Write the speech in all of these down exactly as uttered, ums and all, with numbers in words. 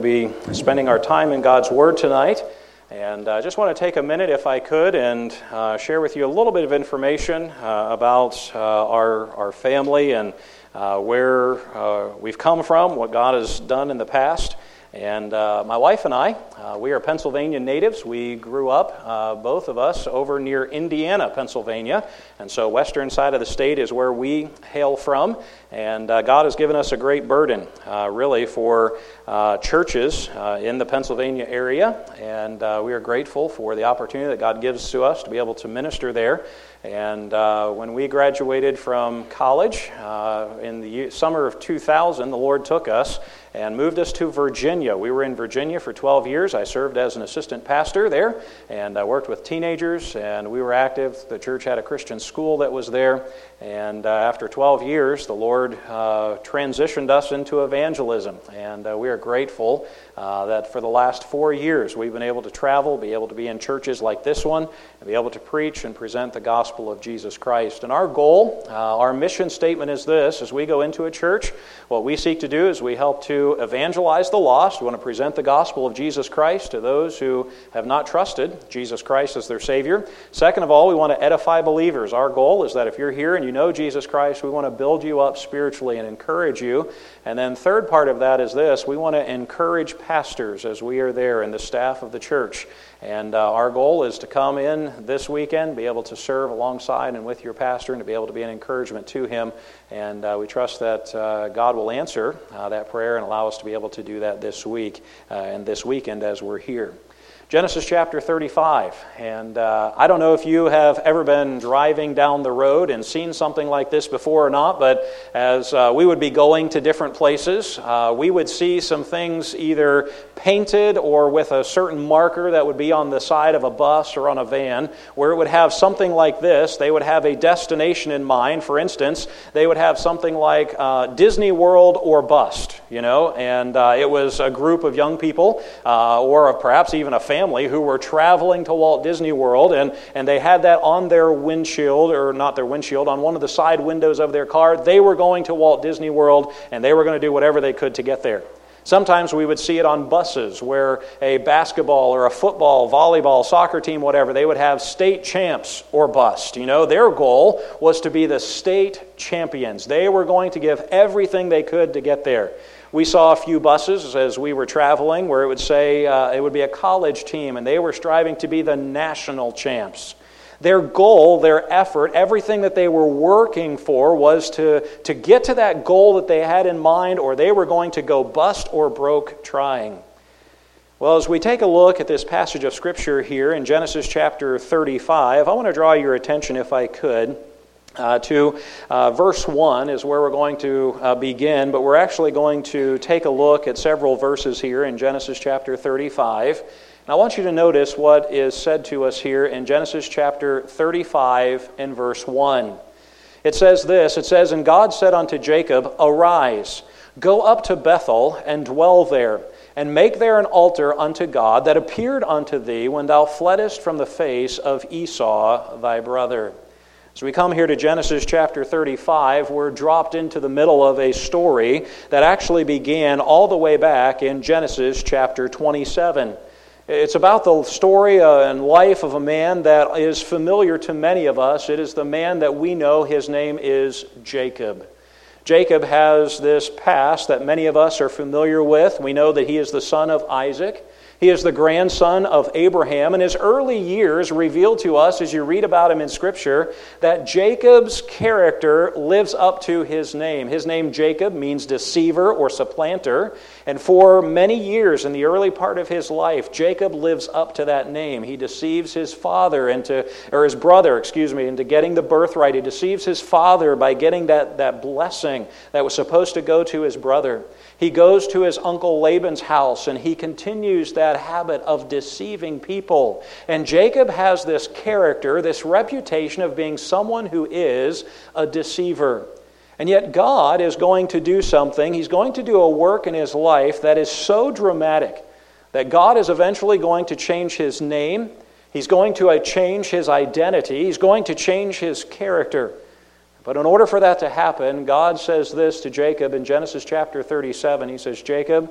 Be spending our time in God's Word tonight, and I uh, just want to take a minute, if I could, and uh, share with you a little bit of information uh, about uh, our our family and uh, where uh, we've come from, what God has done in the past. And uh, my wife and I, uh, we are Pennsylvania natives. We grew up, uh, both of us, over near Indiana, Pennsylvania. And so western side of the state is where we hail from. And uh, God has given us a great burden, uh, really, for uh, churches uh, in the Pennsylvania area. And uh, we are grateful for the opportunity that God gives to us to be able to minister there. And uh, when we graduated from college uh, in the year, summer of two thousand, the Lord took us and moved us to Virginia. We were in Virginia for twelve years. I served as an assistant pastor there, and I worked with teenagers, and we were active. The church had a Christian school that was there, and uh, after twelve years, the Lord uh, transitioned us into evangelism, and uh, we are grateful uh, that for the last four years we've been able to travel, be able to be in churches like this one, and be able to preach and present the gospel of Jesus Christ. And our goal, uh, our mission statement is this: as we go into a church, what we seek to do is we help to evangelize the lost. We want to present the gospel of Jesus Christ to those who have not trusted Jesus Christ as their Savior. Second of all, we want to edify believers. Our goal is that if you're here and you know Jesus Christ, we want to build you up spiritually and encourage you. And then third part of that is this: we want to encourage pastors as we are there and the staff of the church. And uh, our goal is to come in this weekend, be able to serve alongside and with your pastor, and to be able to be an encouragement to him. And uh, we trust that uh, God will answer uh, that prayer and allow us to be able to do that this week uh, and this weekend as we're here. Genesis chapter thirty-five, and uh, I don't know if you have ever been driving down the road and seen something like this before or not, but as uh, we would be going to different places, uh, we would see some things either painted or with a certain marker that would be on the side of a bus or on a van, where it would have something like this. They would have a destination in mind. For instance, they would have something like uh, Disney World or bust, you know, and uh, it was a group of young people uh, or perhaps even a family who were traveling to Walt Disney World, and, and they had that on their windshield, or not their windshield, on one of the side windows of their car. They were going to Walt Disney World, and they were going to do whatever they could to get there. Sometimes we would see it on buses where a basketball or a football, volleyball, soccer team, whatever, they would have state champs or bust. You know, their goal was to be the state champions. They were going to give everything they could to get there. We saw a few buses as we were traveling where it would say uh, it would be a college team, and they were striving to be the national champs. Their goal, their effort, everything that they were working for was to, to get to that goal that they had in mind, or they were going to go bust or broke trying. Well, as we take a look at this passage of Scripture here in Genesis chapter thirty-five, I want to draw your attention, if I could, Uh, to uh, verse one is where we're going to uh, begin, but we're actually going to take a look at several verses here in Genesis chapter thirty-five. And I want you to notice what is said to us here in Genesis chapter thirty-five and verse one. It says this, it says, "And God said unto Jacob, Arise, go up to Bethel, and dwell there, and make there an altar unto God that appeared unto thee when thou fleddest from the face of Esau thy brother." As we come here to Genesis chapter thirty-five, we're dropped into the middle of a story that actually began all the way back in Genesis chapter twenty-seven. It's about the story and life of a man that is familiar to many of us. It is the man that we know. His name is Jacob. Jacob has this past that many of us are familiar with. We know that he is the son of Isaac. He is the grandson of Abraham, and his early years reveal to us, as you read about him in Scripture, that Jacob's character lives up to his name. His name, Jacob, means deceiver or supplanter, and for many years in the early part of his life, Jacob lives up to that name. He deceives his father into, or his brother, excuse me, into getting the birthright. He deceives his father by getting that, that blessing that was supposed to go to his brother. He goes to his uncle Laban's house, and he continues that habit of deceiving people. And Jacob has this character, this reputation of being someone who is a deceiver. And yet God is going to do something. He's going to do a work in his life that is so dramatic that God is eventually going to change his name. He's going to change his identity. He's going to change his character. But in order for that to happen, God says this to Jacob in Genesis chapter thirty-seven. He says, Jacob,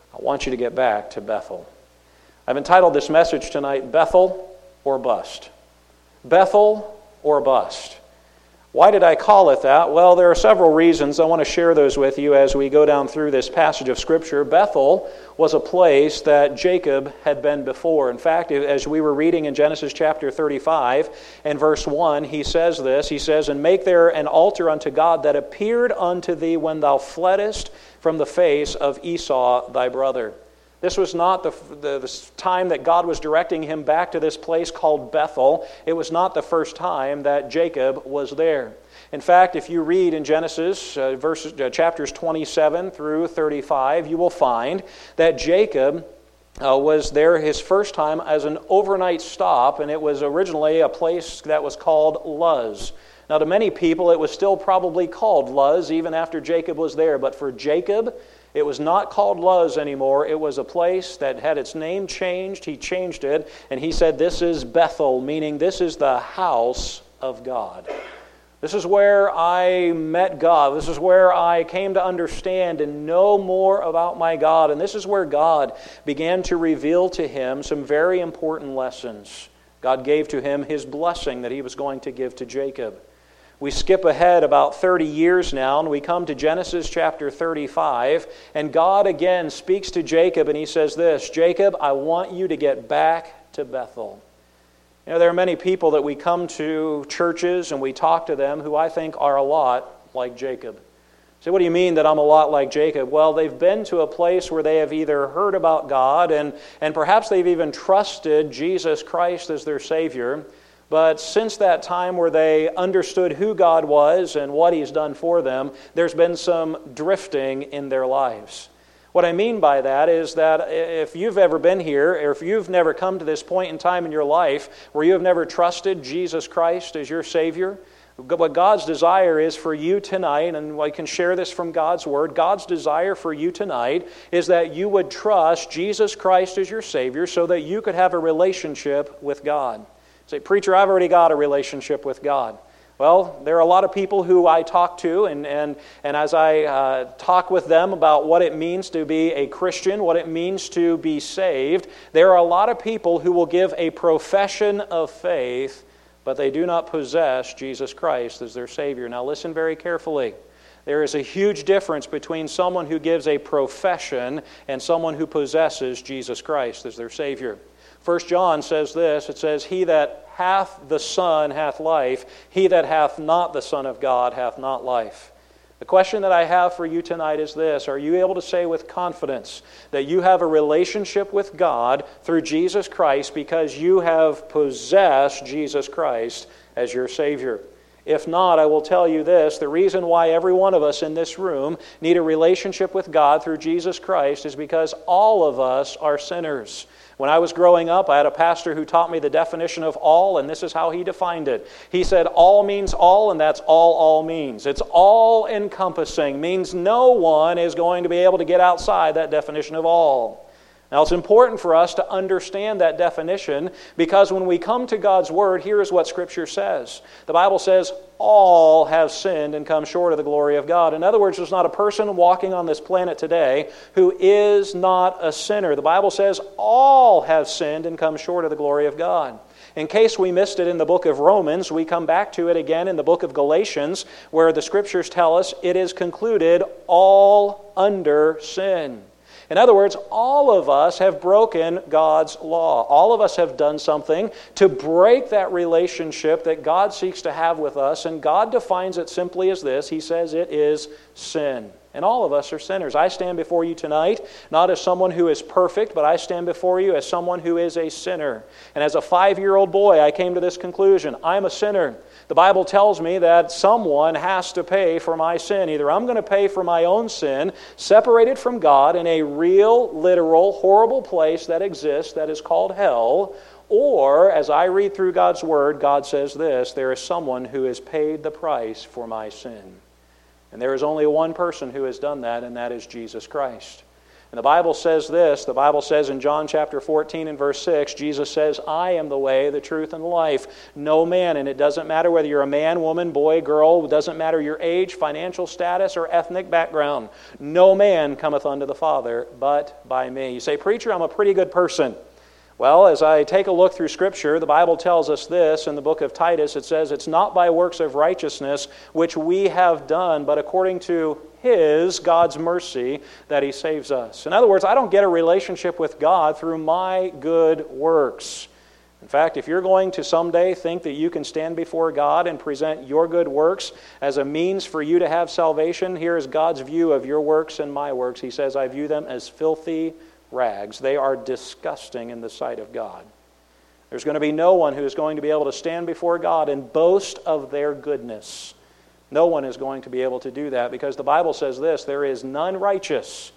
I want you to get back to Bethel. I've entitled this message tonight, Bethel or Bust. Bethel or Bust. Why did I call it that? Well, there are several reasons. I want to share those with you as we go down through this passage of Scripture. Bethel was a place that Jacob had been before. In fact, as we were reading in Genesis chapter thirty-five and verse one, he says this, he says, "And make there an altar unto God that appeared unto thee when thou fleddest from the face of Esau thy brother." This was not the, the, the time that God was directing him back to this place called Bethel. It was not the first time that Jacob was there. In fact, if you read in Genesis uh, verses, uh, chapters twenty-seven through thirty-five, you will find that Jacob uh, was there his first time as an overnight stop, and it was originally a place that was called Luz. Now, to many people, it was still probably called Luz even after Jacob was there, but for Jacob, it was not called Luz anymore. It was a place that had its name changed. He changed it, and he said, "This is Bethel," meaning this is the house of God. This is where I met God. This is where I came to understand and know more about my God. And this is where God began to reveal to him some very important lessons. God gave to him his blessing that he was going to give to Jacob. We skip ahead about thirty years now, and we come to Genesis chapter thirty-five, and God again speaks to Jacob, and he says this, "Jacob, I want you to get back to Bethel." You know, there are many people that we come to churches and we talk to them who I think are a lot like Jacob. So what do you mean that I'm a lot like Jacob? Well, they've been to a place where they have either heard about God, and, and perhaps they've even trusted Jesus Christ as their Savior. But since that time where they understood who God was and what He's done for them, there's been some drifting in their lives. What I mean by that is that if you've ever been here, or if you've never come to this point in time in your life where you have never trusted Jesus Christ as your Savior, what God's desire is for you tonight, and I can share this from God's Word, God's desire for you tonight is that you would trust Jesus Christ as your Savior so that you could have a relationship with God. Say, "Preacher, I've already got a relationship with God." Well, there are a lot of people who I talk to, and, and, and as I uh, talk with them about what it means to be a Christian, what it means to be saved, there are a lot of people who will give a profession of faith, but they do not possess Jesus Christ as their Savior. Now listen very carefully. There is a huge difference between someone who gives a profession and someone who possesses Jesus Christ as their Savior. First John says this, it says, "He that hath the Son hath life, he that hath not the Son of God hath not life." The question that I have for you tonight is this: are you able to say with confidence that you have a relationship with God through Jesus Christ because you have possessed Jesus Christ as your Savior? If not, I will tell you this, the reason why every one of us in this room need a relationship with God through Jesus Christ is because all of us are sinners. When I was growing up, I had a pastor who taught me the definition of all, and this is how he defined it. He said, all means all, and that's all all means. It's all-encompassing, means no one is going to be able to get outside that definition of all. Now, it's important for us to understand that definition because when we come to God's Word, here is what Scripture says. The Bible says, all have sinned and come short of the glory of God. In other words, there's not a person walking on this planet today who is not a sinner. The Bible says, all have sinned and come short of the glory of God. In case we missed it in the book of Romans, we come back to it again in the book of Galatians, where the Scriptures tell us it is concluded all under sin. In other words, all of us have broken God's law. All of us have done something to break that relationship that God seeks to have with us, and God defines it simply as this. He says it is sin. And all of us are sinners. I stand before you tonight not as someone who is perfect, but I stand before you as someone who is a sinner. And as a five-year-old boy, I came to this conclusion. I'm a sinner. The Bible tells me that someone has to pay for my sin. Either I'm going to pay for my own sin, separated from God in a real, literal, horrible place that exists that is called hell, or, as I read through God's Word, God says this, there is someone who has paid the price for my sin. And there is only one person who has done that, and that is Jesus Christ. And the Bible says this, the Bible says in John chapter fourteen and verse six, Jesus says, I am the way, the truth, and the life. No man, and it doesn't matter whether you're a man, woman, boy, girl, it doesn't matter your age, financial status, or ethnic background. No man cometh unto the Father but by me. You say, preacher, I'm a pretty good person. Well, as I take a look through Scripture, the Bible tells us this in the book of Titus. It says, it's not by works of righteousness which we have done, but according to His, God's mercy, that He saves us. In other words, I don't get a relationship with God through my good works. In fact, if you're going to someday think that you can stand before God and present your good works as a means for you to have salvation, here is God's view of your works and my works. He says, I view them as filthy rags. They are disgusting in the sight of God. There's going to be no one who is going to be able to stand before God and boast of their goodness. No one is going to be able to do that because the Bible says this, there is none righteous,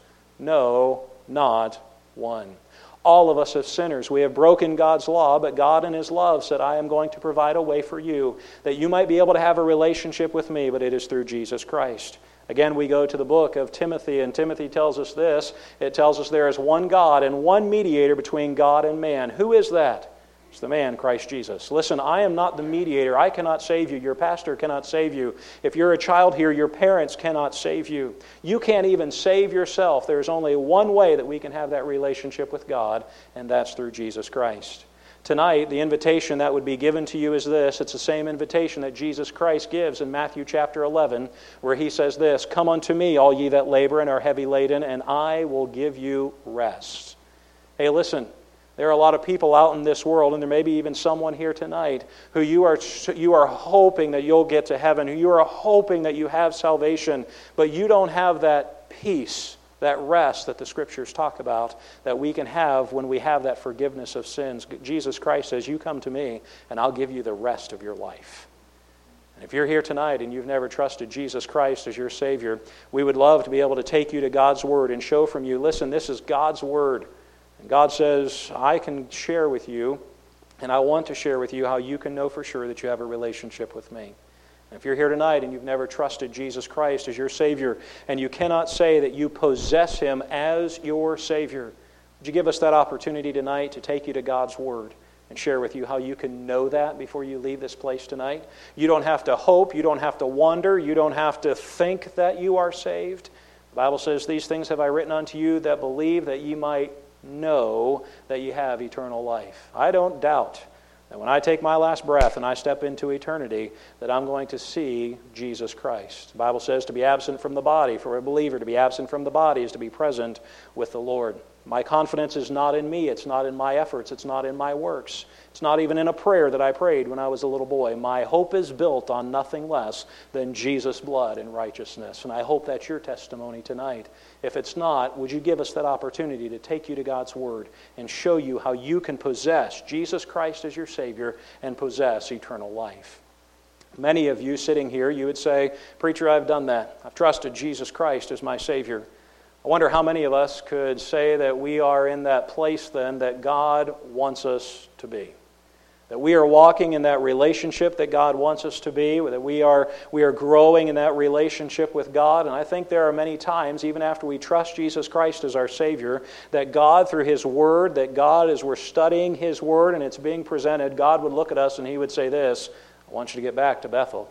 no, not one. All of us as sinners, we have broken God's law, but God in His love said, I am going to provide a way for you that you might be able to have a relationship with me, but it is through Jesus Christ. Again, we go to the book of Timothy, and Timothy tells us this. It tells us there is one God and one mediator between God and man. Who is that? It's the man, Christ Jesus. Listen, I am not the mediator. I cannot save you. Your pastor cannot save you. If you're a child here, your parents cannot save you. You can't even save yourself. There's only one way that we can have that relationship with God, and that's through Jesus Christ. Tonight, the invitation that would be given to you is this. It's the same invitation that Jesus Christ gives in Matthew chapter eleven, where He says this, come unto me, all ye that labor and are heavy laden, and I will give you rest. Hey, listen, there are a lot of people out in this world, and there may be even someone here tonight, who you are, you are hoping that you'll get to heaven, who you are hoping that you have salvation, but you don't have that peace, that rest that the Scriptures talk about, that we can have when we have that forgiveness of sins. Jesus Christ says, you come to me, and I'll give you the rest of your life. And if you're here tonight and you've never trusted Jesus Christ as your Savior, we would love to be able to take you to God's Word and show from you, listen, this is God's Word. And God says, I can share with you, and I want to share with you how you can know for sure that you have a relationship with me. If you're here tonight and you've never trusted Jesus Christ as your Savior, and you cannot say that you possess Him as your Savior, would you give us that opportunity tonight to take you to God's Word and share with you how you can know that before you leave this place tonight? You don't have to hope, you don't have to wonder, you don't have to think that you are saved. The Bible says, these things have I written unto you that believe that ye might know that ye have eternal life. I don't doubt that when I take my last breath and I step into eternity, that I'm going to see Jesus Christ. The Bible says to be absent from the body, for a believer to be absent from the body is to be present with the Lord. My confidence is not in me, it's not in my efforts, it's not in my works. It's not even in a prayer that I prayed when I was a little boy. My hope is built on nothing less than Jesus' blood and righteousness. And I hope that's your testimony tonight. If it's not, would you give us that opportunity to take you to God's Word and show you how you can possess Jesus Christ as your Savior and possess eternal life? Many of you sitting here, you would say, preacher, I've done that. I've trusted Jesus Christ as my Savior. I wonder how many of us could say that we are in that place then that God wants us to be. That we are walking in that relationship that God wants us to be, that we are, we are growing in that relationship with God. And I think there are many times, even after we trust Jesus Christ as our Savior, that God, through His Word, that God, as we're studying His Word and it's being presented, God would look at us and He would say this, I want you to get back to Bethel.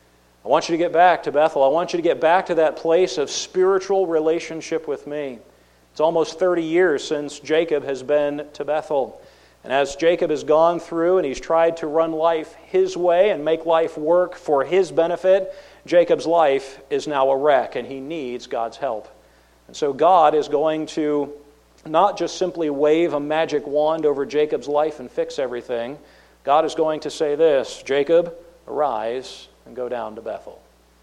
I want you to get back to Bethel. I want you to get back to that place of spiritual relationship with me. It's almost thirty years since Jacob has been to Bethel. And as Jacob has gone through and he's tried to run life his way and make life work for his benefit, Jacob's life is now a wreck and he needs God's help. And so God is going to not just simply wave a magic wand over Jacob's life and fix everything. God is going to say this, Jacob, arise and go down to Bethel.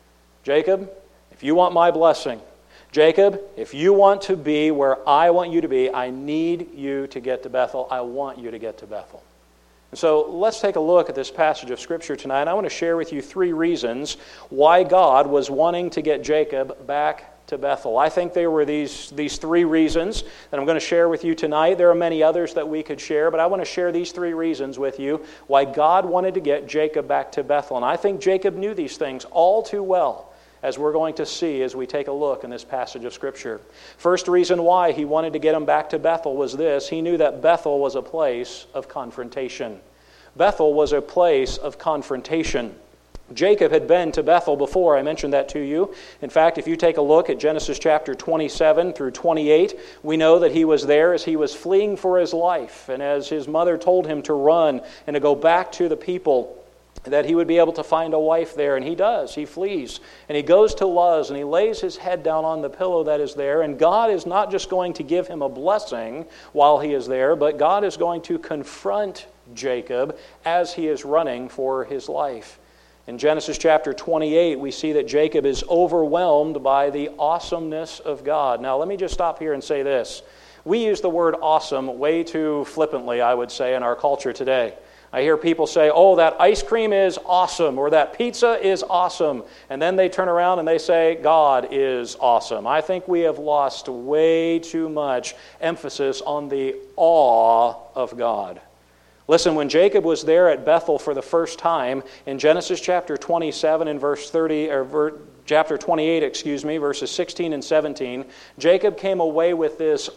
Jacob, if you want my blessing, Jacob, if you want to be where I want you to be, I need you to get to Bethel. I want you to get to Bethel. And so let's take a look at this passage of Scripture tonight. I want to share with you three reasons why God was wanting to get Jacob back to Bethel. I think there were these, these three reasons that I'm going to share with you tonight. There are many others that we could share, but I want to share these three reasons with you why God wanted to get Jacob back to Bethel. And I think Jacob knew these things all too well. as we're going to see as we take a look in this passage of Scripture. First reason why he wanted to get him back to Bethel was this: he knew that Bethel was a place of confrontation. Bethel was a place of confrontation. Jacob had been to Bethel before. I mentioned that to you. In fact, if you take a look at Genesis chapter twenty-seven through twenty-eight, we know that he was there as he was fleeing for his life, and as his mother told him to run and to go back to the people, that he would be able to find a wife there. And he does. He flees. And he goes to Luz, and he lays his head down on the pillow that is there. And God is not just going to give him a blessing while he is there, but God is going to confront Jacob as he is running for his life. In Genesis chapter twenty-eight, we see that Jacob is overwhelmed by the awesomeness of God. Now, let me just stop here and say this. We use the word awesome way too flippantly, I would say, in our culture today. I hear people say, oh, that ice cream is awesome, or that pizza is awesome. And then they turn around and they say, God is awesome. I think we have lost way too much emphasis on the awe of God. Listen, when Jacob was there at Bethel for the first time, in Genesis chapter twenty-seven and verse thirty, or ver, chapter twenty-eight, excuse me, verses sixteen and seventeen, Jacob came away with this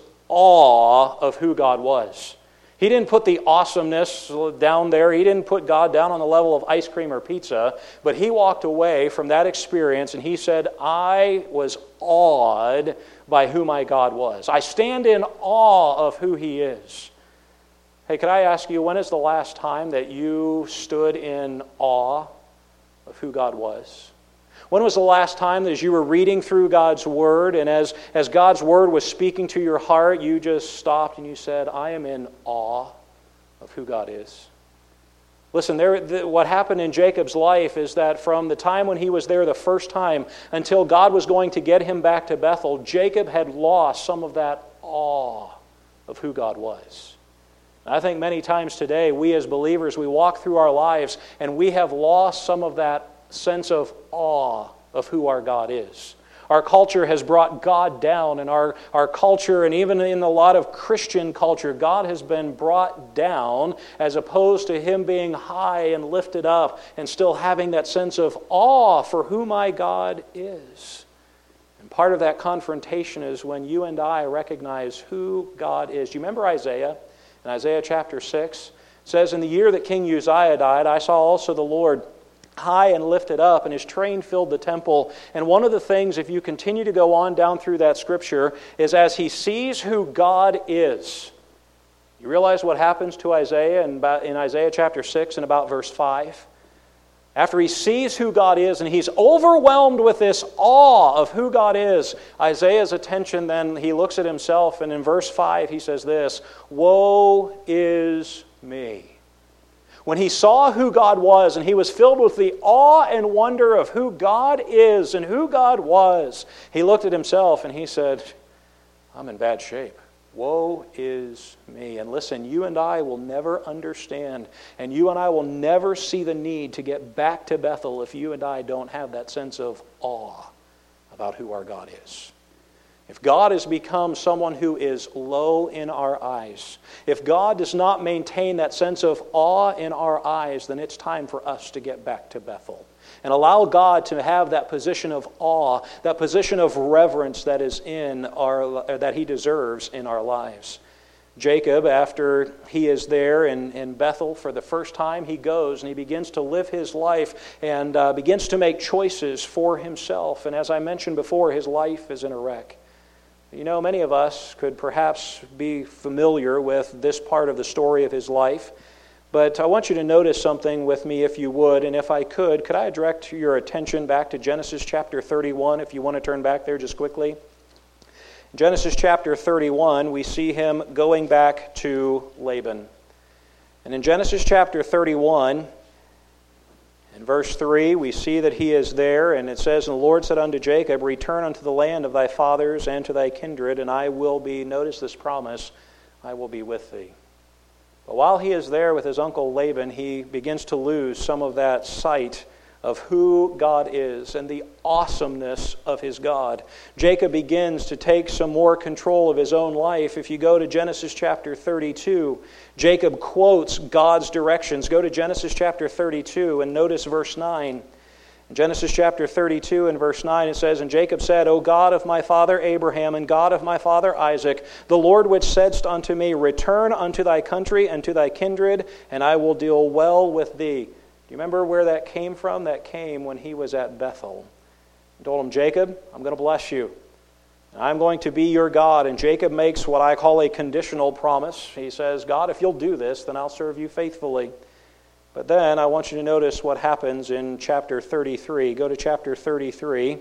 awe of who God was. He didn't put the awesomeness down there. He didn't put God down on the level of ice cream or pizza, but he walked away from that experience and he said, I was awed by who my God was. I stand in awe of who he is. Hey, could I ask you, when is the last time that you stood in awe of who God was? When was the last time that as you were reading through God's Word and as, as God's Word was speaking to your heart, you just stopped and you said, I am in awe of who God is? Listen, there, the, what happened in Jacob's life is that from the time when he was there the first time until God was going to get him back to Bethel, Jacob had lost some of that awe of who God was. I think many times today, we as believers, we walk through our lives and we have lost some of that sense of awe of who our God is. Our culture has brought God down, and our, our culture, and even in a lot of Christian culture, God has been brought down as opposed to Him being high and lifted up and still having that sense of awe for who my God is. And part of that confrontation is when you and I recognize who God is. Do you remember Isaiah? In Isaiah chapter six, it says, in the year that King Uzziah died, I saw also the Lord high and lifted up, and His train filled the temple. And one of the things, if you continue to go on down through that scripture, is as he sees who God is. You realize what happens to Isaiah in, in Isaiah chapter six and about verse five? After he sees who God is and he's overwhelmed with this awe of who God is, Isaiah's attention then, he looks at himself, and in verse five he says this, woe is me. When he saw who God was and he was filled with the awe and wonder of who God is and who God was, he looked at himself and he said, I'm in bad shape. Woe is me. And listen, you and I will never understand, and you and I will never see the need to get back to Bethel if you and I don't have that sense of awe about who our God is. If God has become someone who is low in our eyes, if God does not maintain that sense of awe in our eyes, then it's time for us to get back to Bethel and allow God to have that position of awe, that position of reverence that is in our that He deserves in our lives. Jacob, after he is there in, in Bethel for the first time, he goes and he begins to live his life and uh, begins to make choices for himself. And as I mentioned before, his life is in a wreck. You know, many of us could perhaps be familiar with this part of the story of his life, but I want you to notice something with me if you would, and if I could, could I direct your attention back to Genesis chapter thirty-one, if you want to turn back there just quickly. In Genesis chapter thirty-one, we see him going back to Laban. And in Genesis chapter thirty-one, in verse three, we see that he is there, and it says, and the Lord said unto Jacob, return unto the land of thy fathers and to thy kindred, and I will be, notice this promise, I will be with thee. But while he is there with his uncle Laban, he begins to lose some of that sight of who God is and the awesomeness of his God. Jacob begins to take some more control of his own life. If you go to Genesis chapter thirty-two, Jacob quotes God's directions. Go to Genesis chapter thirty-two and notice verse nine. In Genesis chapter thirty-two and verse nine, it says, "And Jacob said, O God of my father Abraham, and God of my father Isaac, the Lord which saidst unto me, Return unto thy country and to thy kindred, and I will deal well with thee." Do you remember where that came from? That came when he was at Bethel. He told him, Jacob, I'm going to bless you. I'm going to be your God. And Jacob makes what I call a conditional promise. He says, God, if you'll do this, then I'll serve you faithfully. But then I want you to notice what happens in chapter thirty-three. Go to chapter thirty-three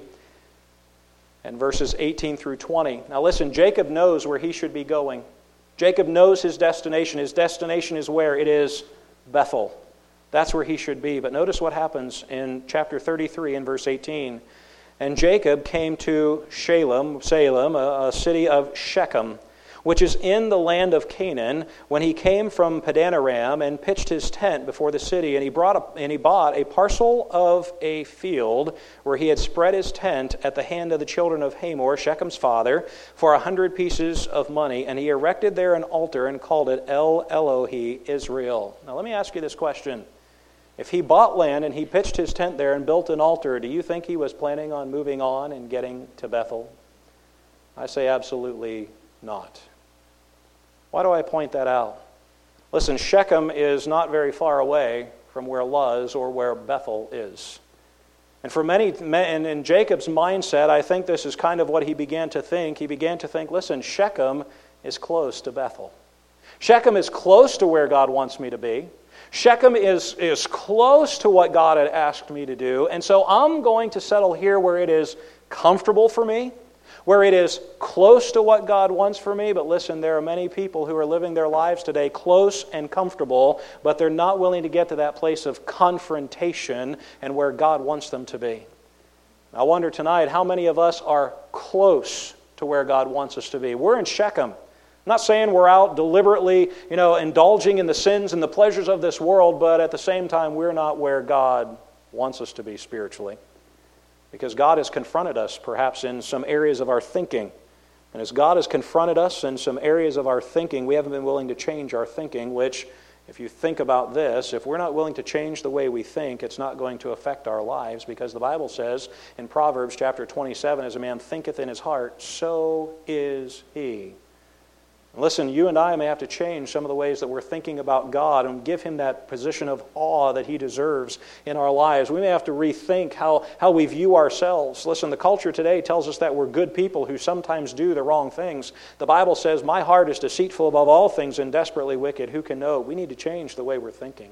and verses eighteen through twenty. Now listen, Jacob knows where he should be going. Jacob knows his destination. His destination is where? It is Bethel. That's where he should be. But notice what happens in chapter thirty-three and verse eighteen. "And Jacob came to Shalem, Salem, a, a city of Shechem, which is in the land of Canaan, when he came from Padanaram and pitched his tent before the city. And he brought a, and he bought a parcel of a field where he had spread his tent at the hand of the children of Hamor, Shechem's father, for a hundred pieces of money. And he erected there an altar and called it El Elohe Israel." Now let me ask you this question. If he bought land and he pitched his tent there and built an altar, do you think he was planning on moving on and getting to Bethel? I say absolutely not. Why do I point that out? Listen, Shechem is not very far away from where Luz or where Bethel is. And for many, and in Jacob's mindset, I think this is kind of what he began to think. He began to think, listen, Shechem is close to Bethel. Shechem is close to where God wants me to be. Shechem is, is close to what God had asked me to do. And so I'm going to settle here where it is comfortable for me, where it is close to what God wants for me. But listen, there are many people who are living their lives today close and comfortable, but they're not willing to get to that place of confrontation and where God wants them to be. I wonder tonight, how many of us are close to where God wants us to be? We're in Shechem. I'm not saying we're out deliberately, you know, indulging in the sins and the pleasures of this world, but at the same time, we're not where God wants us to be spiritually. Because God has confronted us perhaps in some areas of our thinking. And as God has confronted us in some areas of our thinking, we haven't been willing to change our thinking, which, if you think about this, if we're not willing to change the way we think, it's not going to affect our lives, because the Bible says in Proverbs chapter twenty-seven, as a man thinketh in his heart, so is he. Listen, you and I may have to change some of the ways that we're thinking about God and give Him that position of awe that He deserves in our lives. We may have to rethink how, how we view ourselves. Listen, the culture today tells us that we're good people who sometimes do the wrong things. The Bible says, my heart is deceitful above all things and desperately wicked. Who can know? We need to change the way we're thinking.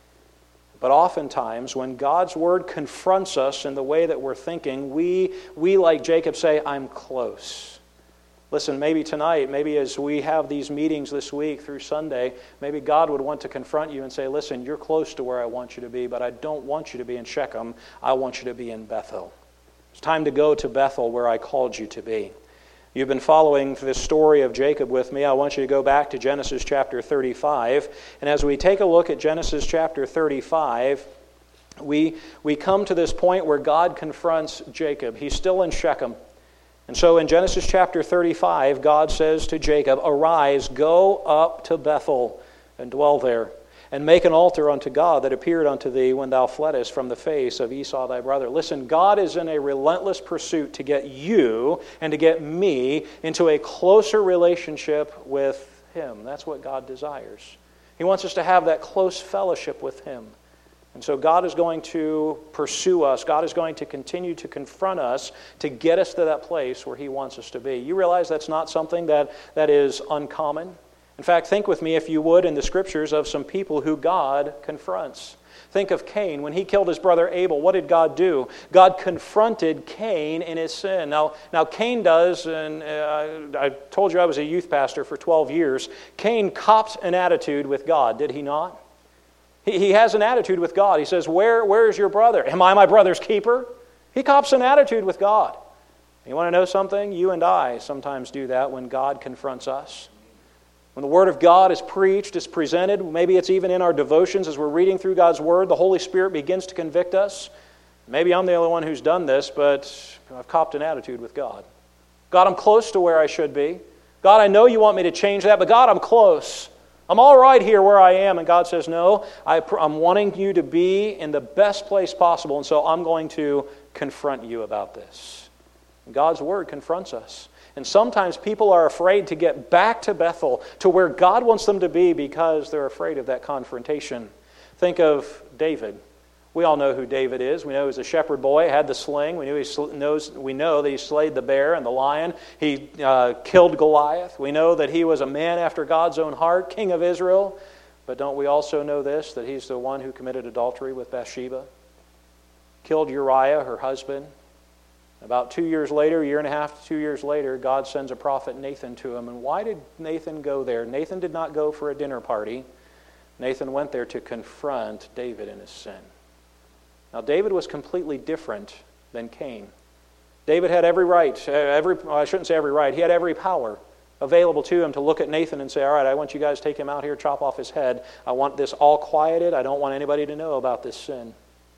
But oftentimes, when God's Word confronts us in the way that we're thinking, we, we like Jacob, say, I'm close. Listen, maybe tonight, maybe as we have these meetings this week through Sunday, maybe God would want to confront you and say, listen, you're close to where I want you to be, but I don't want you to be in Shechem. I want you to be in Bethel. It's time to go to Bethel where I called you to be. You've been following this story of Jacob with me. I want you to go back to Genesis chapter thirty-five. And as we take a look at Genesis chapter thirty-five, we, we come to this point where God confronts Jacob. He's still in Shechem. And so in Genesis chapter thirty-five, God says to Jacob, arise, go up to Bethel and dwell there, and make an altar unto God that appeared unto thee when thou fleddest from the face of Esau thy brother. Listen, God is in a relentless pursuit to get you and to get me into a closer relationship with Him. That's what God desires. He wants us to have that close fellowship with Him. And so God is going to pursue us. God is going to continue to confront us to get us to that place where He wants us to be. You realize that's not something that, that is uncommon? In fact, think with me, if you would, in the Scriptures of some people who God confronts. Think of Cain. When he killed his brother Abel, what did God do? God confronted Cain in his sin. Now, now Cain does, and uh, I told you I was a youth pastor for twelve years. Cain copped an attitude with God, did he not? He has an attitude with God. He says, Where, where is your brother? Am I my brother's keeper? He cops an attitude with God. You want to know something? You and I sometimes do that when God confronts us. When the Word of God is preached, is presented, maybe it's even in our devotions as we're reading through God's Word, the Holy Spirit begins to convict us. Maybe I'm the only one who's done this, but I've copped an attitude with God. God, I'm close to where I should be. God, I know you want me to change that, but God, I'm close. I'm all right here where I am. And God says, no, I, I'm wanting you to be in the best place possible, and so I'm going to confront you about this. And God's Word confronts us. And sometimes people are afraid to get back to Bethel, to where God wants them to be, because they're afraid of that confrontation. Think of David. We all know who David is. We know he's a shepherd boy, had the sling. We knew he sl- knows. We know that he slayed the bear and the lion. He uh, killed Goliath. We know that he was a man after God's own heart, king of Israel. But don't we also know this, that he's the one who committed adultery with Bathsheba? Killed Uriah, her husband. About two years later, a year and a half, two years later, God sends a prophet Nathan to him. And why did Nathan go there? Nathan did not go for a dinner party. Nathan went there to confront David in his sin. Now, David was completely different than Cain. David had every right, every well, I shouldn't say every right, he had every power available to him to look at Nathan and say, all right, I want you guys to take him out here, chop off his head. I want this all quieted. I don't want anybody to know about this sin.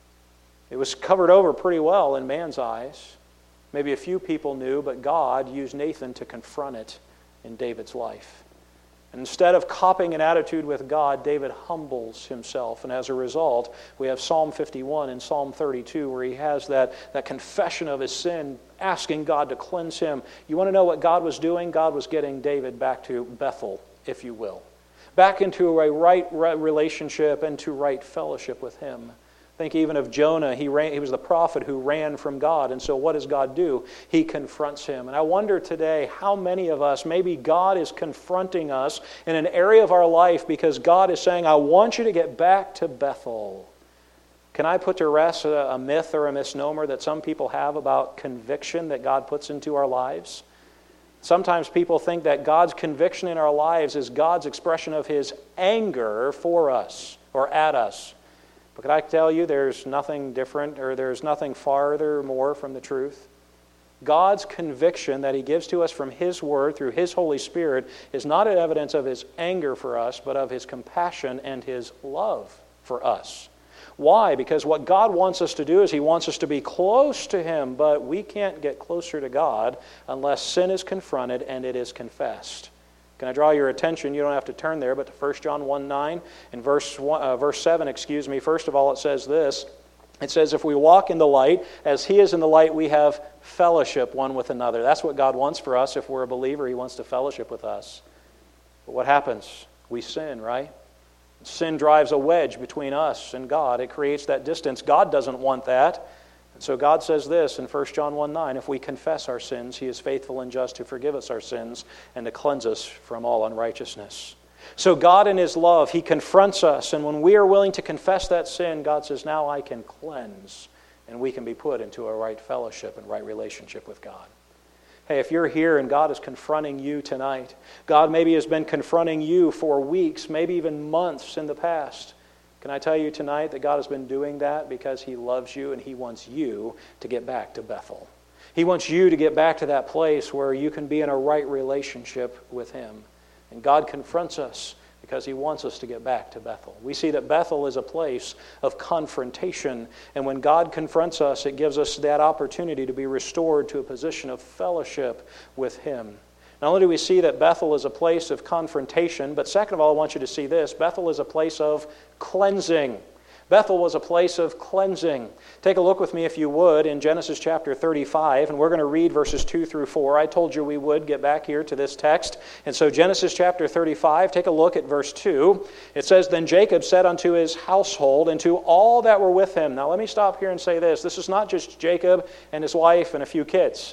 It was covered over pretty well in man's eyes. Maybe a few people knew, but God used Nathan to confront it in David's life. And instead of copying an attitude with God, David humbles himself. And as a result, we have Psalm fifty-one and Psalm thirty-two, where he has that, that confession of his sin, asking God to cleanse him. You want to know what God was doing? God was getting David back to Bethel, if you will. Back into a right relationship and to right fellowship with him. Think even of Jonah. He ran, he was the prophet who ran from God. And so what does God do? He confronts him. And I wonder today how many of us, maybe God is confronting us in an area of our life because God is saying, I want you to get back to Bethel. Can I put to rest a, a myth or a misnomer that some people have about conviction that God puts into our lives? Sometimes people think that God's conviction in our lives is God's expression of His anger for us or at us. But can I tell you there's nothing different, or there's nothing farther more from the truth? God's conviction that He gives to us from His Word through His Holy Spirit is not an evidence of His anger for us, but of His compassion and His love for us. Why? Because what God wants us to do is He wants us to be close to Him, but we can't get closer to God unless sin is confronted and it is confessed. Can I draw your attention? You don't have to turn there, but to First John one nine and verse one, uh, verse seven, excuse me. First of all, it says this. It says, if we walk in the light, as He is in the light, we have fellowship one with another. That's what God wants for us. If we're a believer, He wants to fellowship with us. But what happens? We sin, right? Sin drives a wedge between us and God. It creates that distance. God doesn't want that. And so God says this in First John one nine, if we confess our sins, He is faithful and just to forgive us our sins and to cleanse us from all unrighteousness. So God in His love, He confronts us, and when we are willing to confess that sin, God says, now I can cleanse, and we can be put into a right fellowship and right relationship with God. Hey, if you're here and God is confronting you tonight, God maybe has been confronting you for weeks, maybe even months in the past. Can I tell you tonight that God has been doing that because He loves you and He wants you to get back to Bethel. He wants you to get back to that place where you can be in a right relationship with Him. And God confronts us because He wants us to get back to Bethel. We see that Bethel is a place of confrontation, and when God confronts us, it gives us that opportunity to be restored to a position of fellowship with Him. Not only do we see that Bethel is a place of confrontation, but second of all, I want you to see this. Bethel is a place of cleansing. Bethel was a place of cleansing. Take a look with me, if you would, in Genesis chapter thirty-five, and we're going to read verses two through four. I told you we would get back here to this text. And so Genesis chapter thirty-five, take a look at verse two. It says, then Jacob said unto his household and to all that were with him. Now let me stop here and say this. This is not just Jacob and his wife and a few kids.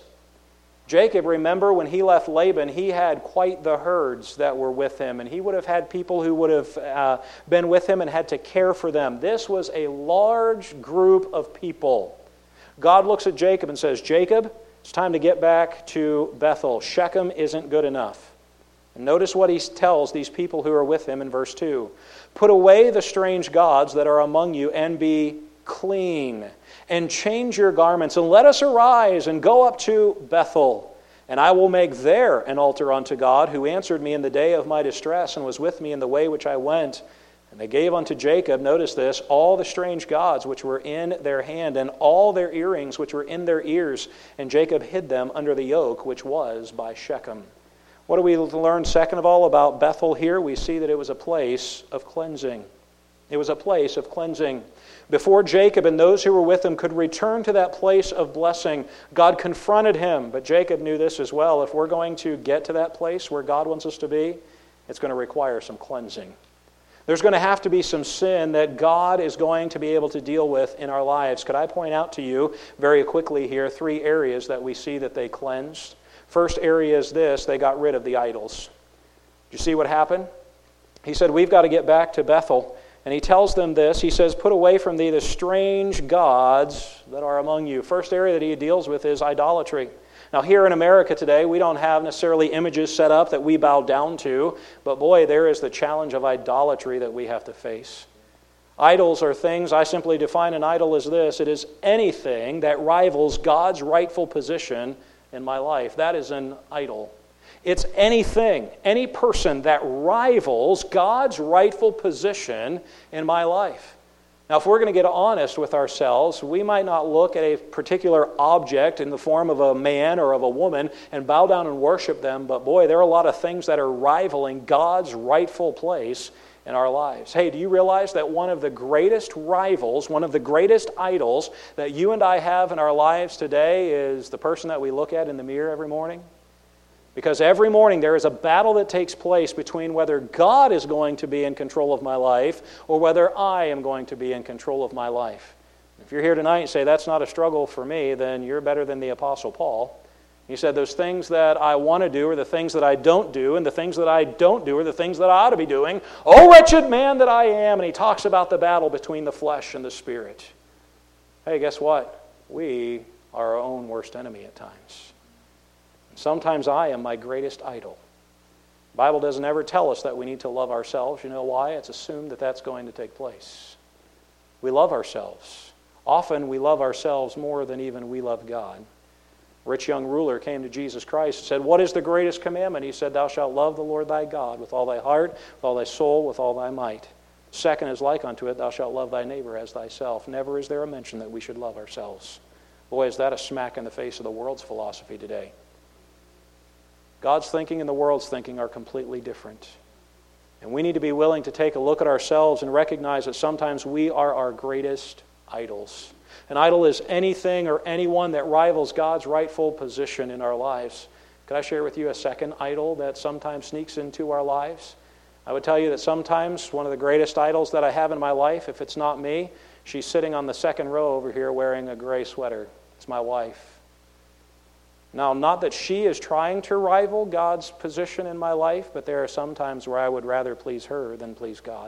Jacob, remember, when he left Laban, he had quite the herds that were with him, and he would have had people who would have uh, been with him and had to care for them. This was a large group of people. God looks at Jacob and says, Jacob, it's time to get back to Bethel. Shechem isn't good enough. And notice what he tells these people who are with him in verse two. Put away the strange gods that are among you and be clean, and change your garments, and let us arise and go up to Bethel. And I will make there an altar unto God, who answered me in the day of my distress, and was with me in the way which I went. And they gave unto Jacob, notice this, all the strange gods which were in their hand, and all their earrings which were in their ears. And Jacob hid them under the yoke which was by Shechem. What do we learn, second of all, about Bethel here? We see that it was a place of cleansing. It was a place of cleansing. Before Jacob and those who were with him could return to that place of blessing, God confronted him. But Jacob knew this as well. If we're going to get to that place where God wants us to be, it's going to require some cleansing. There's going to have to be some sin that God is going to be able to deal with in our lives. Could I point out to you very quickly here three areas that we see that they cleansed? First area is this: they got rid of the idols. Did you see what happened? He said, we've got to get back to Bethel. And he tells them this. He says, put away from thee the strange gods that are among you. First area that he deals with is idolatry. Now here in America today, we don't have necessarily images set up that we bow down to. But boy, there is the challenge of idolatry that we have to face. Idols are things, I simply define an idol as this: it is anything that rivals God's rightful position in my life. That is an idol. It's anything, any person that rivals God's rightful position in my life. Now, if we're going to get honest with ourselves, we might not look at a particular object in the form of a man or of a woman and bow down and worship them, but boy, there are a lot of things that are rivaling God's rightful place in our lives. Hey, do you realize that one of the greatest rivals, one of the greatest idols that you and I have in our lives today is the person that we look at in the mirror every morning? Because every morning there is a battle that takes place between whether God is going to be in control of my life or whether I am going to be in control of my life. If you're here tonight and say, that's not a struggle for me, then you're better than the Apostle Paul. He said, those things that I want to do are the things that I don't do, and the things that I don't do are the things that I ought to be doing. Oh, wretched man that I am. And he talks about the battle between the flesh and the spirit. Hey, guess what? We are our own worst enemy at times. Sometimes I am my greatest idol. The Bible doesn't ever tell us that we need to love ourselves. You know why? It's assumed that that's going to take place. We love ourselves. Often we love ourselves more than even we love God. A rich young ruler came to Jesus Christ and said, what is the greatest commandment? He said, thou shalt love the Lord thy God with all thy heart, with all thy soul, with all thy might. Second is like unto it, thou shalt love thy neighbor as thyself. Never is there a mention that we should love ourselves. Boy, is that a smack in the face of the world's philosophy today. God's thinking and the world's thinking are completely different. And we need to be willing to take a look at ourselves and recognize that sometimes we are our greatest idols. An idol is anything or anyone that rivals God's rightful position in our lives. Could I share with you a second idol that sometimes sneaks into our lives? I would tell you that sometimes one of the greatest idols that I have in my life, if it's not me, she's sitting on the second row over here wearing a gray sweater. It's my wife. Now, not that she is trying to rival God's position in my life, but there are some times where I would rather please her than please God.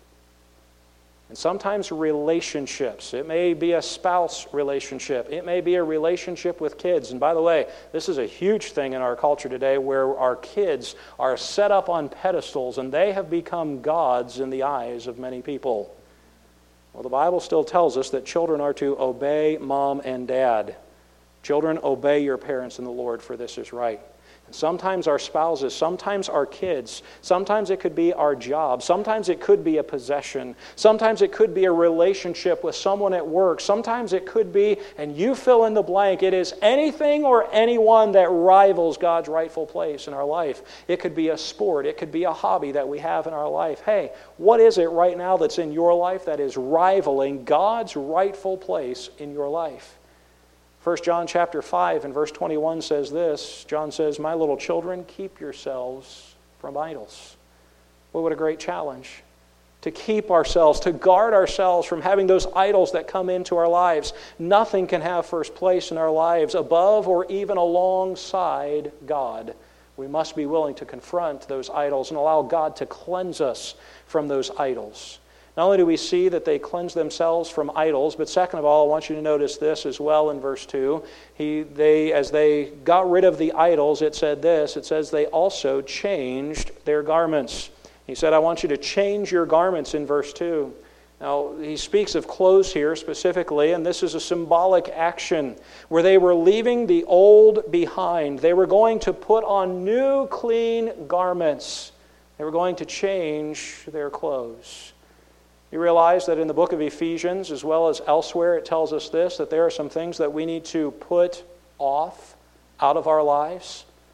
And sometimes relationships. It may be a spouse relationship. It may be a relationship with kids. And by the way, this is a huge thing in our culture today where our kids are set up on pedestals and they have become gods in the eyes of many people. Well, the Bible still tells us that children are to obey mom and dad. Children, obey your parents in the Lord, for this is right. And sometimes our spouses, sometimes our kids, sometimes it could be our job, sometimes it could be a possession, sometimes it could be a relationship with someone at work, sometimes it could be, and you fill in the blank, it is anything or anyone that rivals God's rightful place in our life. It could be a sport, it could be a hobby that we have in our life. Hey, what is it right now that's in your life that is rivaling God's rightful place in your life? First John chapter five and verse twenty-one says this. John says, my little children, keep yourselves from idols. Well, what a great challenge. To keep ourselves, to guard ourselves from having those idols that come into our lives. Nothing can have first place in our lives above or even alongside God. We must be willing to confront those idols and allow God to cleanse us from those idols. Not only do we see that they cleanse themselves from idols, but second of all, I want you to notice this as well in verse two. He, they, as they got rid of the idols, it said this, it says they also changed their garments. He said, I want you to change your garments in verse two. Now, he speaks of clothes here specifically, and this is a symbolic action where they were leaving the old behind. They were going to put on new, clean garments. They were going to change their clothes. You realize that in the book of Ephesians, as well as elsewhere, it tells us this, that there are some things that we need to put off out of our lives.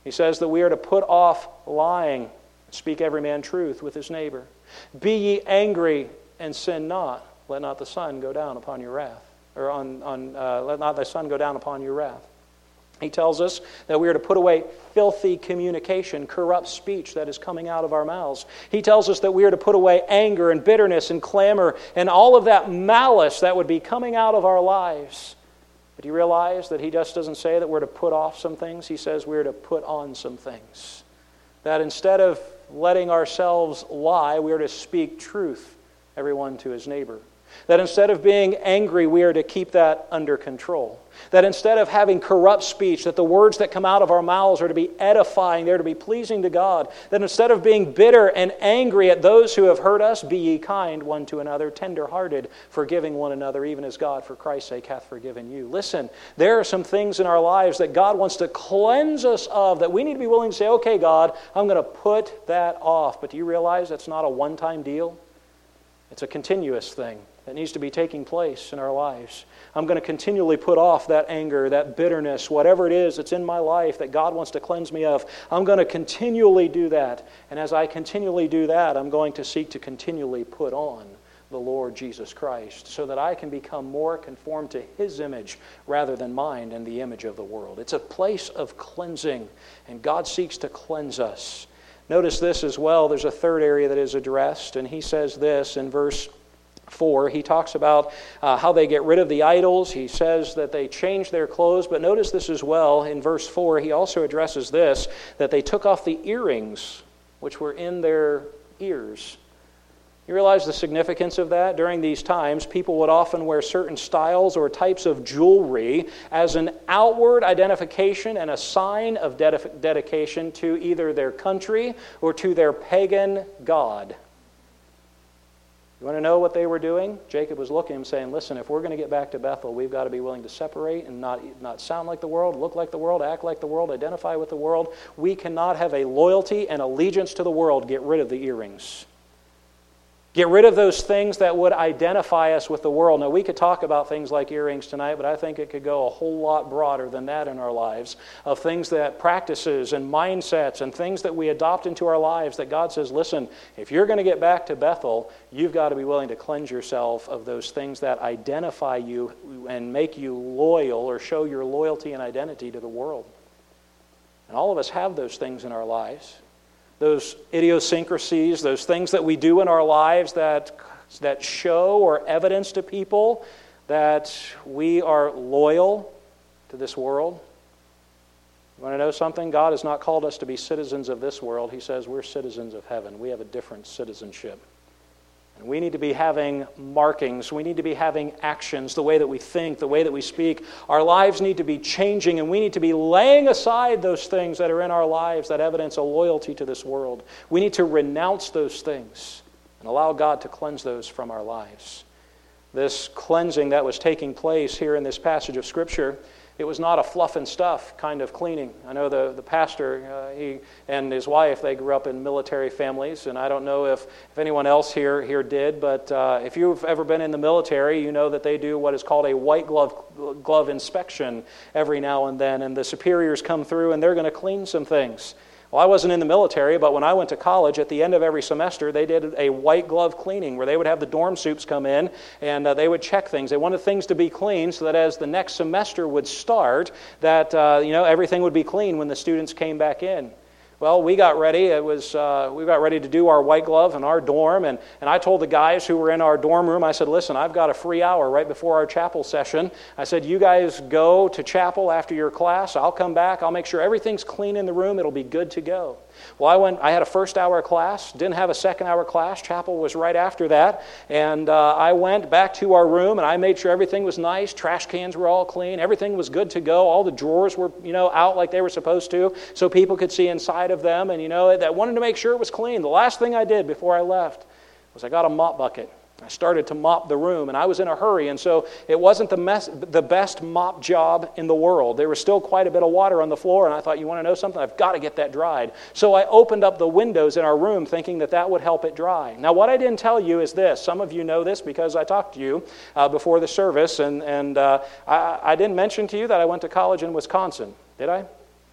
He says that we are to put off lying, speak every man truth with his neighbor. Be ye angry and sin not. Let not the sun go down upon your wrath. Or on, on uh, let not the sun go down upon your wrath. He tells us that we are to put away filthy communication, corrupt speech that is coming out of our mouths. He tells us that we are to put away anger and bitterness and clamor and all of that malice that would be coming out of our lives. But you realize that he just doesn't say that we're to put off some things. He says we're to put on some things. That instead of letting ourselves lie, we are to speak truth, everyone to his neighbor. That instead of being angry, we are to keep that under control. That instead of having corrupt speech, that the words that come out of our mouths are to be edifying, they're to be pleasing to God. That instead of being bitter and angry at those who have hurt us, be ye kind one to another, tender-hearted, forgiving one another, even as God for Christ's sake hath forgiven you. Listen, there are some things in our lives that God wants to cleanse us of, that we need to be willing to say, okay, God, I'm going to put that off. But do you realize that's not a one-time deal? It's a continuous thing that needs to be taking place in our lives. I'm going to continually put off that anger, that bitterness, whatever it is that's in my life that God wants to cleanse me of. I'm going to continually do that. And as I continually do that, I'm going to seek to continually put on the Lord Jesus Christ so that I can become more conformed to His image rather than mine and the image of the world. It's a place of cleansing, and God seeks to cleanse us. Notice this as well. There's a third area that is addressed, and he says this in verse four. He talks about uh, how they get rid of the idols. He says that they change their clothes, but notice this as well. In verse four, he also addresses this, that they took off the earrings which were in their ears. You realize the significance of that? During these times, people would often wear certain styles or types of jewelry as an outward identification and a sign of ded- dedication to either their country or to their pagan god. You want to know what they were doing? Jacob was looking at him saying, listen, if we're going to get back to Bethel, we've got to be willing to separate and not, not sound like the world, look like the world, act like the world, identify with the world. We cannot have a loyalty and allegiance to the world. Get rid of the earrings. Get rid of those things that would identify us with the world. Now, we could talk about things like earrings tonight, but I think it could go a whole lot broader than that in our lives, of things that practices and mindsets and things that we adopt into our lives that God says, listen, if you're going to get back to Bethel, you've got to be willing to cleanse yourself of those things that identify you and make you loyal or show your loyalty and identity to the world. And all of us have those things in our lives. Those idiosyncrasies, those things that we do in our lives that, that show or evidence to people that we are loyal to this world. You want to know something? God has not called us to be citizens of this world. He says we're citizens of heaven. We have a different citizenship. And we need to be having markings. We need to be having actions, the way that we think, the way that we speak. Our lives need to be changing, and we need to be laying aside those things that are in our lives that evidence a loyalty to this world. We need to renounce those things and allow God to cleanse those from our lives. This cleansing that was taking place here in this passage of Scripture, it was not a fluff and stuff kind of cleaning. I know the, the pastor, uh, he and his wife, they grew up in military families, and I don't know if, if anyone else here, here did, but uh, if you've ever been in the military, you know that they do what is called a white glove, glove inspection every now and then, and the superiors come through and they're going to clean some things. Well, I wasn't in the military, but when I went to college, at the end of every semester, they did a white glove cleaning where they would have the dorm soups come in and uh, they would check things. They wanted things to be clean so that as the next semester would start, that uh, you know everything would be clean when the students came back in. Well, we got ready. It was uh, we got ready to do our white glove in our dorm, and, and I told the guys who were in our dorm room, I said, listen, I've got a free hour right before our chapel session. I said, you guys go to chapel after your class. I'll come back. I'll make sure everything's clean in the room. It'll be good to go. Well, I went. I had a first hour class, didn't have a second hour class. Chapel was right after that, and uh, I went back to our room and I made sure everything was nice. Trash cans were all clean. Everything was good to go. All the drawers were, you know, out like they were supposed to, so people could see inside of them. And you know, I wanted to make sure it was clean. The last thing I did before I left was I got a mop bucket. I started to mop the room, and I was in a hurry, and so it wasn't the, mess, the best mop job in the world. There was still quite a bit of water on the floor, and I thought, you want to know something? I've got to get that dried. So I opened up the windows in our room thinking that that would help it dry. Now, what I didn't tell you is this. Some of you know this because I talked to you uh, before the service, and, and uh, I, I didn't mention to you that I went to college in Wisconsin. Did I?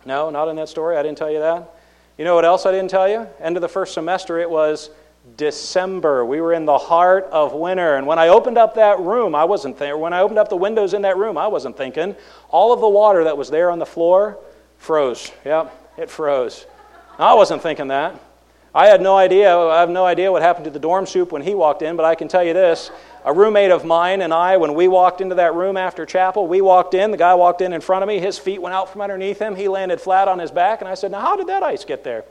No, not in that story. I didn't tell you that. You know what else I didn't tell you? End of the first semester, it was December. We were in the heart of winter. And when I opened up that room, I wasn't there. When I opened up the windows in that room, I wasn't thinking. All of the water that was there on the floor froze. Yep, it froze. I wasn't thinking that. I had no idea. I have no idea what happened to the dorm soup when he walked in, but I can tell you this. A roommate of mine and I, when we walked into that room after chapel, we walked in, the guy walked in in front of me, his feet went out from underneath him, he landed flat on his back, and I said, now how did that ice get there?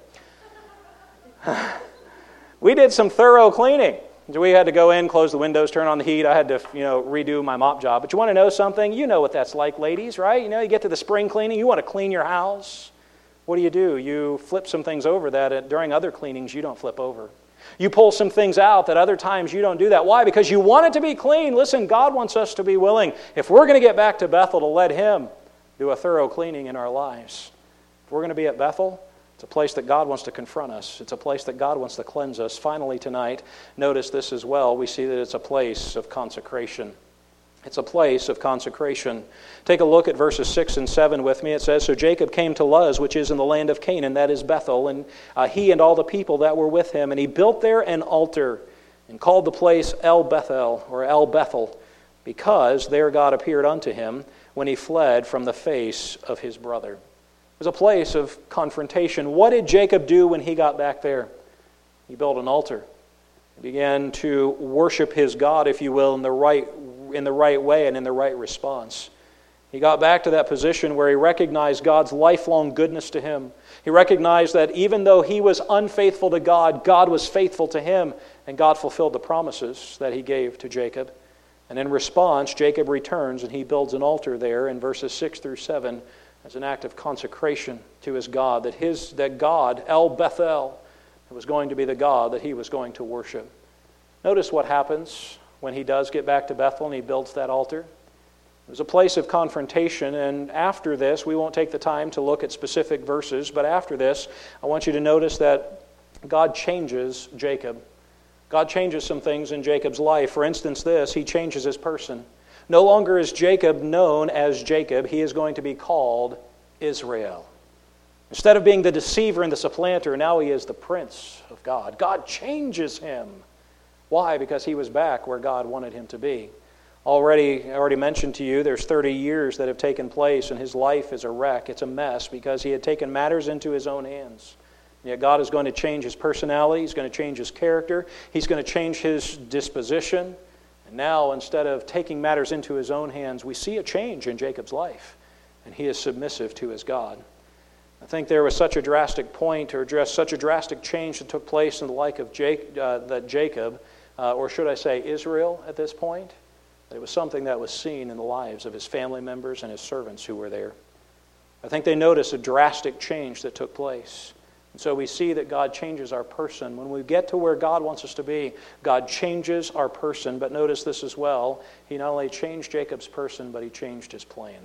We did some thorough cleaning. We had to go in, close the windows, turn on the heat. I had to, you know, redo my mop job. But you want to know something? You know what that's like, ladies, right? You know, you get to the spring cleaning, you want to clean your house. What do you do? You flip some things over that during other cleanings you don't flip over. You pull some things out that other times you don't do that. Why? Because you want it to be clean. Listen, God wants us to be willing. If we're going to get back to Bethel, to let Him do a thorough cleaning in our lives. If we're going to be at Bethel, it's a place that God wants to confront us. It's a place that God wants to cleanse us. Finally tonight, notice this as well. We see that it's a place of consecration. It's a place of consecration. Take a look at verses six and seven with me. It says, so Jacob came to Luz, which is in the land of Canaan, that is Bethel, and uh, he and all the people that were with him. And he built there an altar and called the place El Bethel, or El Bethel, because there God appeared unto him when he fled from the face of his brother. It was a place of confrontation. What did Jacob do when he got back there? He built an altar. He began to worship his God, if you will, in the right in the right way and in the right response. He got back to that position where he recognized God's lifelong goodness to him. He recognized that even though he was unfaithful to God, God was faithful to him, and God fulfilled the promises that he gave to Jacob. And in response, Jacob returns and he builds an altar there in verses six through seven as an act of consecration to his God, that his that God, El Bethel, was going to be the God that he was going to worship. Notice what happens when he does get back to Bethel and he builds that altar. It was a place of confrontation, and after this, we won't take the time to look at specific verses, but after this, I want you to notice that God changes Jacob. God changes some things in Jacob's life. For instance, this, he changes his person. No longer is Jacob known as Jacob, he is going to be called Israel. Instead of being the deceiver and the supplanter, now he is the prince of God. God changes him. Why? Because he was back where God wanted him to be. Already, I already mentioned to you, there's thirty years that have taken place, and his life is a wreck. It's a mess because he had taken matters into his own hands. And yet God is going to change his personality. He's going to change his character. He's going to change his disposition. And now, instead of taking matters into his own hands, we see a change in Jacob's life, and he is submissive to his God. I think there was such a drastic point, or just such a drastic change that took place in the life of Jake, uh, that Jacob, uh, or should I say Israel at this point, that it was something that was seen in the lives of his family members and his servants who were there. I think they noticed a drastic change that took place. And so we see that God changes our person. When we get to where God wants us to be, God changes our person. But notice this as well. He not only changed Jacob's person, but he changed his plan.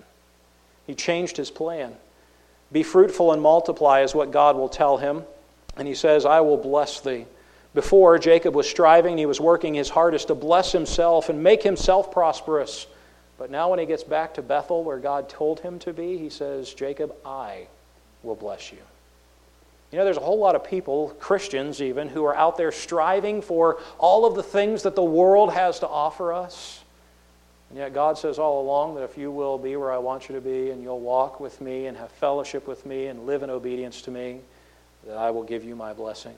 He changed his plan. Be fruitful and multiply is what God will tell him. And he says, I will bless thee. Before, Jacob was striving, he was working his hardest to bless himself and make himself prosperous. But now when he gets back to Bethel, where God told him to be, he says, Jacob, I will bless you. You know, there's a whole lot of people, Christians even, who are out there striving for all of the things that the world has to offer us. And yet God says all along that if you will be where I want you to be, and you'll walk with me and have fellowship with me and live in obedience to me, that I will give you my blessings.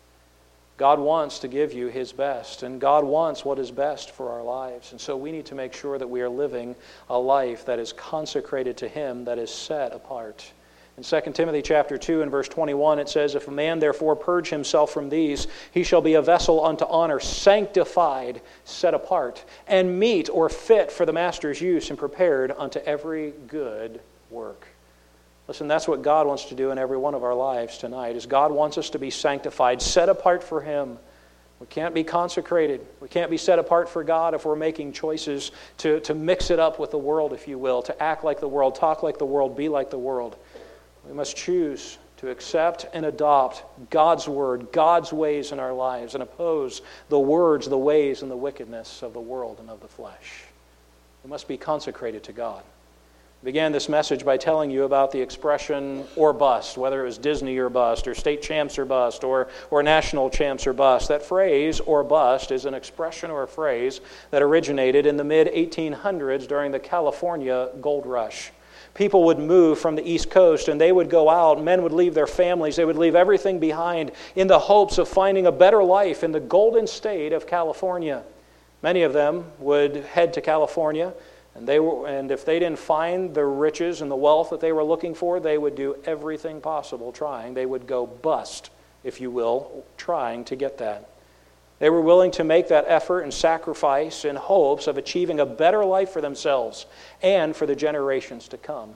God wants to give you His best, and God wants what is best for our lives. And so we need to make sure that we are living a life that is consecrated to Him, that is set apart. In Second Timothy chapter two and verse twenty-one, it says, If a man therefore purge himself from these, he shall be a vessel unto honor, sanctified, set apart, and meet or fit for the master's use, and prepared unto every good work. Listen, that's what God wants to do in every one of our lives tonight, is God wants us to be sanctified, set apart for Him. We can't be consecrated. We can't be set apart for God if we're making choices to, to mix it up with the world, if you will, to act like the world, talk like the world, be like the world. We must choose to accept and adopt God's word, God's ways in our lives, and oppose the words, the ways, and the wickedness of the world and of the flesh. We must be consecrated to God. I began this message by telling you about the expression or bust, whether it was Disney or bust, or state champs or bust, or, or national champs or bust. That phrase, or bust, is an expression or a phrase that originated in the mid eighteen hundreds during the California gold rush. People would move from the East Coast and they would go out. Men would leave their families. They would leave everything behind in the hopes of finding a better life in the golden state of California. Many of them would head to California, and they were, and if they didn't find the riches and the wealth that they were looking for, they would do everything possible trying. They would go bust, if you will, trying to get that. They were willing to make that effort and sacrifice in hopes of achieving a better life for themselves and for the generations to come.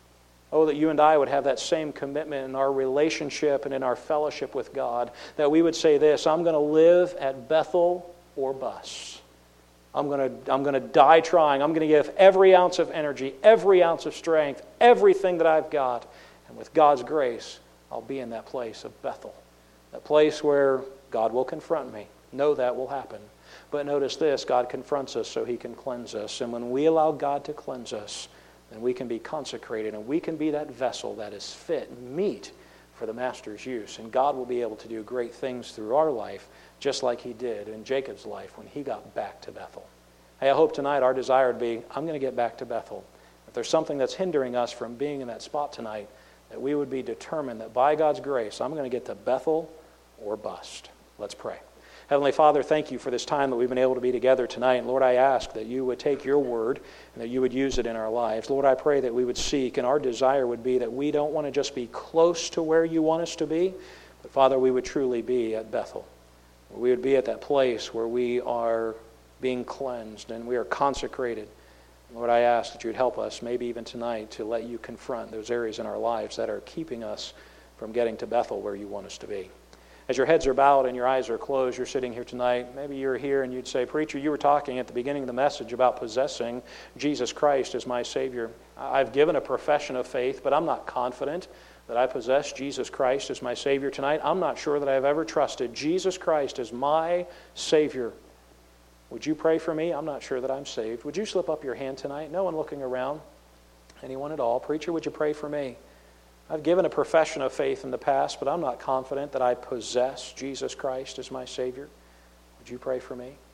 Oh, that you and I would have that same commitment in our relationship and in our fellowship with God, that we would say this: I'm going to live at Bethel or bust. I'm going to, I'm going to die trying. I'm going to give every ounce of energy, every ounce of strength, everything that I've got. And with God's grace, I'll be in that place of Bethel, that place where God will confront me. Know that will happen. But notice this: God confronts us so He can cleanse us. And when we allow God to cleanse us, then we can be consecrated and we can be that vessel that is fit, meet for the Master's use. And God will be able to do great things through our life, just like He did in Jacob's life when he got back to Bethel. Hey, I hope tonight our desire would be, I'm going to get back to Bethel. If there's something that's hindering us from being in that spot tonight, that we would be determined that by God's grace, I'm going to get to Bethel or bust. Let's pray. Heavenly Father, thank you for this time that we've been able to be together tonight. And Lord, I ask that you would take your word and that you would use it in our lives. Lord, I pray that we would seek, and our desire would be that we don't want to just be close to where you want us to be, but Father, we would truly be at Bethel. We would be at that place where we are being cleansed and we are consecrated. Lord, I ask that you would help us, maybe even tonight, to let you confront those areas in our lives that are keeping us from getting to Bethel where you want us to be. As your heads are bowed and your eyes are closed, you're sitting here tonight, maybe you're here and you'd say, Preacher, you were talking at the beginning of the message about possessing Jesus Christ as my Savior. I've given a profession of faith, but I'm not confident that I possess Jesus Christ as my Savior tonight. I'm not sure that I've ever trusted Jesus Christ as my Savior. Would you pray for me? I'm not sure that I'm saved. Would you slip up your hand tonight? No one looking around. Anyone at all? Preacher, would you pray for me? I've given a profession of faith in the past, but I'm not confident that I possess Jesus Christ as my Savior. Would you pray for me?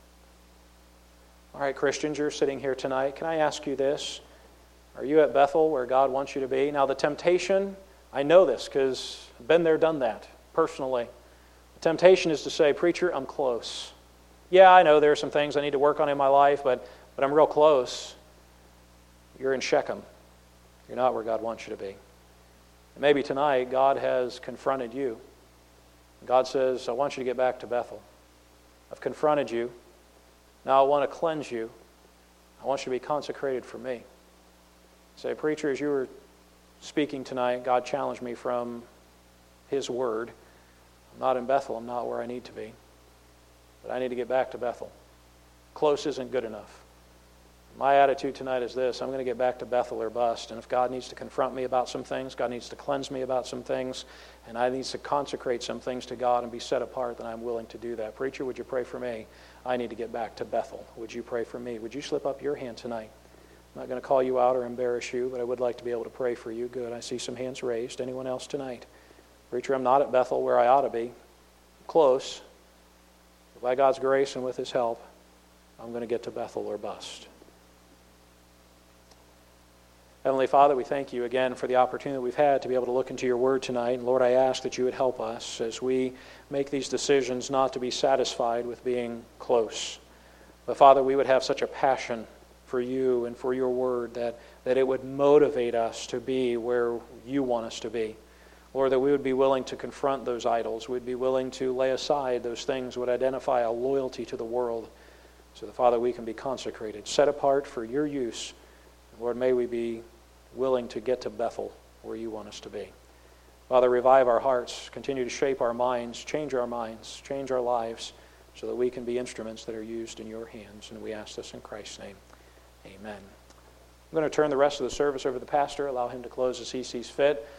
All right, Christians, you're sitting here tonight. Can I ask you this? Are you at Bethel where God wants you to be? Now, the temptation, I know this because I've been there, done that personally. The temptation is to say, Preacher, I'm close. Yeah, I know there are some things I need to work on in my life, but, but I'm real close. You're in Shechem. You're not where God wants you to be. Maybe tonight God has confronted you. God says, I want you to get back to Bethel. I've confronted you. Now I want to cleanse you. I want you to be consecrated for me. Say, Preacher, as you were speaking tonight, God challenged me from His Word. I'm not in Bethel. I'm not where I need to be. But I need to get back to Bethel. Close isn't good enough. My attitude tonight is this: I'm going to get back to Bethel or bust. And if God needs to confront me about some things, God needs to cleanse me about some things, and I need to consecrate some things to God and be set apart, then I'm willing to do that. Preacher, would you pray for me? I need to get back to Bethel. Would you pray for me? Would you slip up your hand tonight? I'm not going to call you out or embarrass you, but I would like to be able to pray for you. Good. I see some hands raised. Anyone else tonight? Preacher, I'm not at Bethel where I ought to be. Close. But by God's grace and with His help, I'm going to get to Bethel or bust. Heavenly Father, we thank you again for the opportunity we've had to be able to look into your word tonight. And Lord, I ask that you would help us as we make these decisions not to be satisfied with being close. But Father, we would have such a passion for you and for your word that, that it would motivate us to be where you want us to be. Lord, that we would be willing to confront those idols. We'd be willing to lay aside those things that would identify a loyalty to the world. So that, Father, we can be consecrated, set apart for your use. Lord, may we be willing to get to Bethel where you want us to be. Father, revive our hearts, continue to shape our minds, change our minds, change our lives so that we can be instruments that are used in your hands. And we ask this in Christ's name. Amen. I'm going to turn the rest of the service over to the pastor, allow him to close as he sees fit.